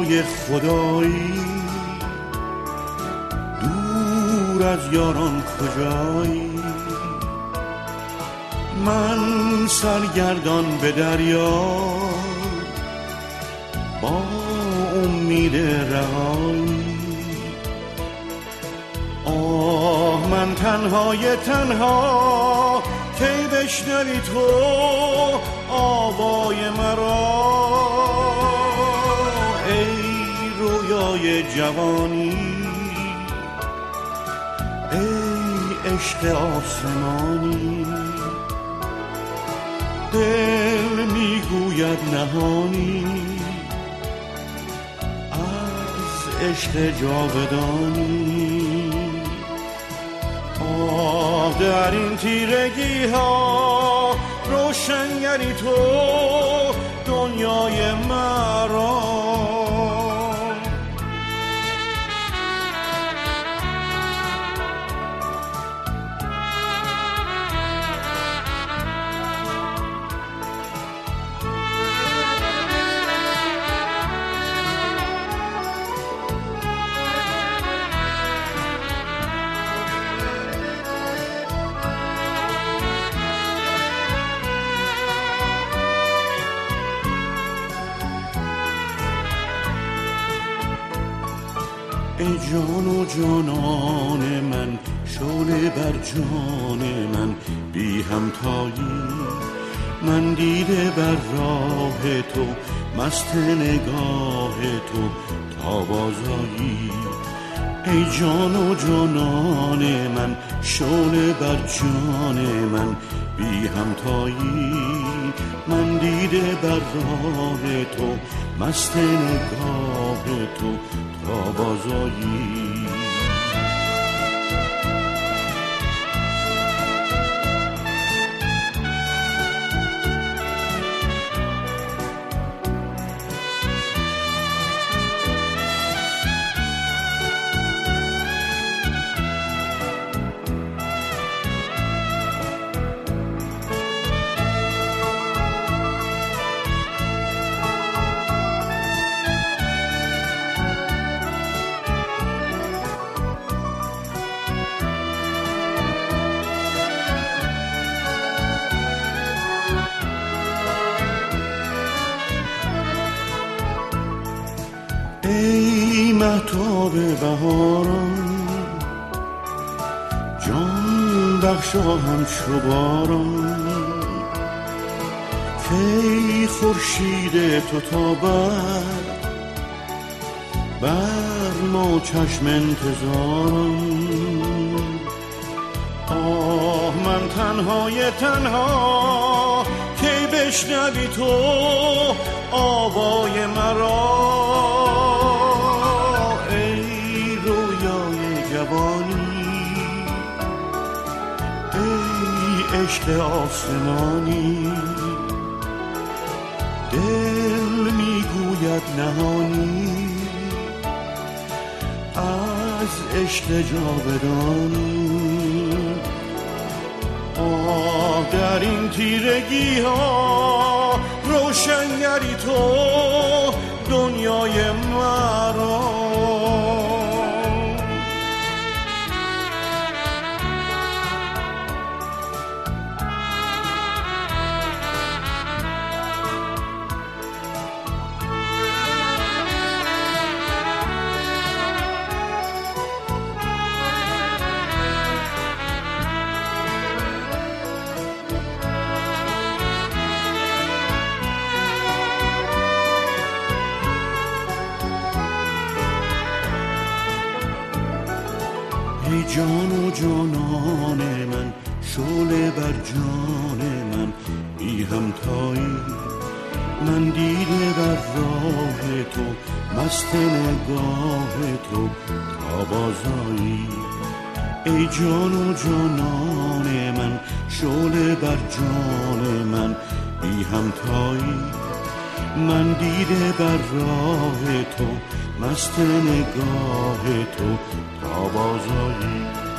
دنیای خدایی، دور از یاران کجایی؟ من سرگردان به دریا با امید رهایی. آه من تنهای تنها، کی بشنوی تو آوای مرا؟ ای رویای جوانی، ای عشق آسمانی، دل میگوید نهانی از عشق جاودانی. آه در این تیرگی ها روشنگری تو دنیای مرا. ای جان و جانان من، شعله بر جان من بی همتایی. من دیده بر راه تو، مست نگاه تو تا بازایی. ای جان و جانان من، شعله بر جان من بی همتایی. من دیده بر راه تو، مست نگاه تو تا بازایی. ای مهتاب بهاران، جان بخشا همچو باران. کی خورشید تو تابد بر ما چشم انتظاران. آه من تنهای تنها، کی بشنوی تو آوای مرا؟ ای رویای جوانی، ای عشق آسمانی، دل میگوید نهانی از عشق جاودانی. آه در این تیرگی ها روشنگری تو دنیای مرا. ای جان و جانان من، شعله بر جان من بی همتایی. من دیده بر راه تو، مست نگاه تو تا بازایی. ای جان و جانان من، شعله بر جان من بی همتایی. من دیده بر راه تو، مست نگاه تو تا بازایی.